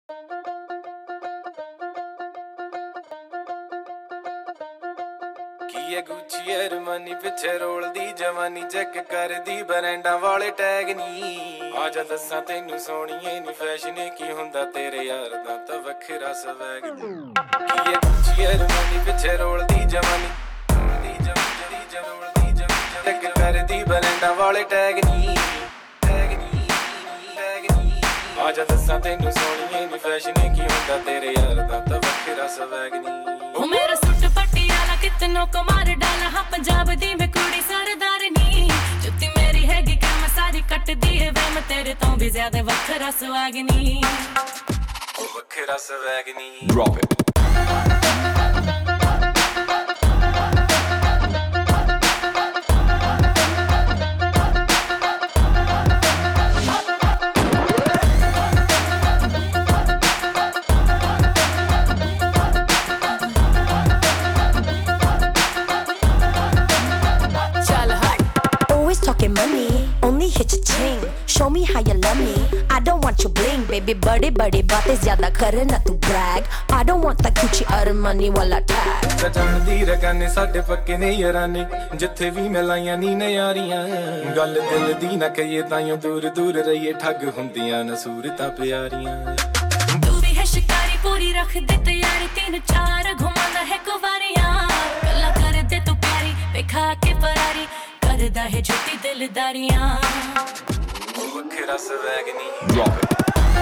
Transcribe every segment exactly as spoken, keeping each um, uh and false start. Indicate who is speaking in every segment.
Speaker 1: ਕੀ ਐ ਗੁੱਚੀ ਅਰਮਾਨੀ ਪਿੱਛੇ ਰੋਲਦੀ ਜਵਾਨੀ ਚੈੱਕ ਕਰਦੀ ਬਰੈਂਡਾਂ ਵਾਲੇ ਟੈਗ ਨੀ ਆ ਜਾ ਦੱਸਾਂ ਤੈਨੂੰ ਸੋਹਣੀਏ ਨੀ ਫੈਸ਼ਨ ਕੀ ਹੁੰਦਾ ਤੇਰੇ ਯਾਰ ਦਾ ਤਾਂ ਵੱਖਰਾ ਸਵੈਗ ਕੀ ਐ ਗੁੱਚੀ ਅਰਮਾਨੀ ਪਿੱਛੇ ਰੋਲਦੀ ਜਵਾਨੀ ਚੈੱਕ ਕਰਦੀ ਬਰੈਂਡਾਂ ਵਾਲੇ ਟੈਗ ਨੀ ਟੈਗ ਨੀ ਟੈਗ ਨੀ ਆ ਜਾ ਦੱਸਾਂ ਤੈਨੂੰ ਸੋਹਣੀਏ ਨੀ ਫੈਸ਼ਨ ਕੀ ਹੁੰਦਾ ਤੇਰੇ ਯਾਰ ਦਾ ਤਾਂ ਵੱਖਰਾ ਸਵੈਗ ਨੀ
Speaker 2: ਉਹ ਮੇਰਾ ਸੁੱਟ ਪਟਿਆਲਾ ਕਿਤਨੋਂ ਕਮਾਰ ਡਾਲਾ ਹਾਂ ਪੰਜਾਬ ਦੀ ਮੈਂ ਕੁੜੀ ਸਰਦਾਰ ਨੀ ਜੁੱਤੀ ਮੇਰੀ ਹੈਗੀ ਕਿ ਮੈਂ ਸਾਰੀ ਕੱਟਦੀ ਏ ਵੇ ਮੈਂ ਤੇਰੇ ਤੋਂ ਵੀ ਜ਼ਿਆਦਾ ਵੱਖਰਾ ਸਵੈਗ ਨੀ
Speaker 1: ਉਹ ਵੱਖਰਾ ਸਵੈਗ ਨੀ
Speaker 3: Drop it.
Speaker 4: Talking money, only hit your chain. Show me how you love me. I don't want your bling, baby. Bade bade baatein zyada kare na tu brag. I don't want that Gucci Armani wala tag.
Speaker 1: ਸਜਣ ਦੀ ਰਗਾਨੇ ਸਾਡੇ ਪੱਕੇ ਨੇ ਯਾਰਾਨੇ ਜਿੱਥੇ ਵੀ ਮਿਲਾਈਆਂ ਨੀ ਨਿਆਰੀਆਂ ਗੱਲ ਦਿਲ ਦੀ ਨਾ ਕਹੀਏ ਤਾਈਓ ਦੂਰ ਦੂਰ ਰਹੀਏ ਠੱਗ ਹੁੰਦੀਆਂ ਨਾ ਸੂਰਤਾਂ ਪਿਆਰੀਆਂ
Speaker 2: ਤੂੰ ਵੀ ਹੈ ਸ਼ਿਕਾਰੀ ਪੂਰੀ ਰੱਖ ਦੇ ਤਿਆਰੀ ਤਿੰਨ ਚਾਰ ਘੁਮਾਉਂਦਾ ਹੈ ਕੁਵਾਰੀਆਂ ਗੱਲਾਂ ਕਰਦੇ ਤੂੰ ਪਿਆਰੀ ਵੇਖਾ ਕੇ ਫਰਾਰੀ ਕਰਦਾ ਹੈ ਝੂਠੀ ਦਿਲਦਾਰੀਆਂ
Speaker 1: ਉਹ ਵੱਖਰਾ ਸਵੈਗ ਨੀ
Speaker 3: Drop it.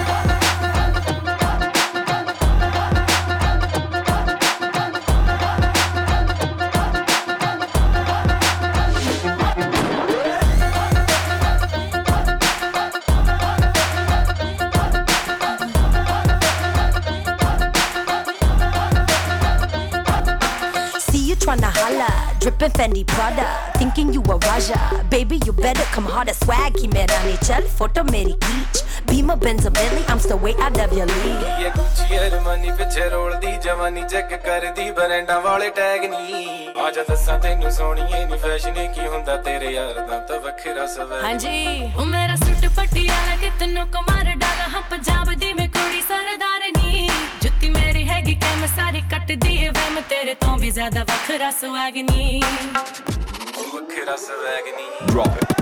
Speaker 4: Tryna holla, drippin' Fendi Prada, thinking you a Raja. Baby, you better come harder. Swag ki mera nahi chal, photo meri खींच. Beamer, Benz, Bentley, I'm still way out of your league.
Speaker 1: ये Gucci Armani पिछे रोलदी जवानी check करदी बरैंडां वाले tag नी आ जा दस्सां तैनू सोहणीए नी फैशन की हुंदा तेरे यार दा तां वखरा सवैग
Speaker 2: हाँ जी ओ मेरा सूट पटियाला कितनों कमार डाला हाँ पंजाब दी मैं कुड़ी सरदार नी जुत्ती मेरी हैगी कि मैं सारी कटदी वे मैं तेरे तो भी ज्यादा वखरा सवैग नी
Speaker 1: वखरा सवैग नी
Speaker 3: Drop it.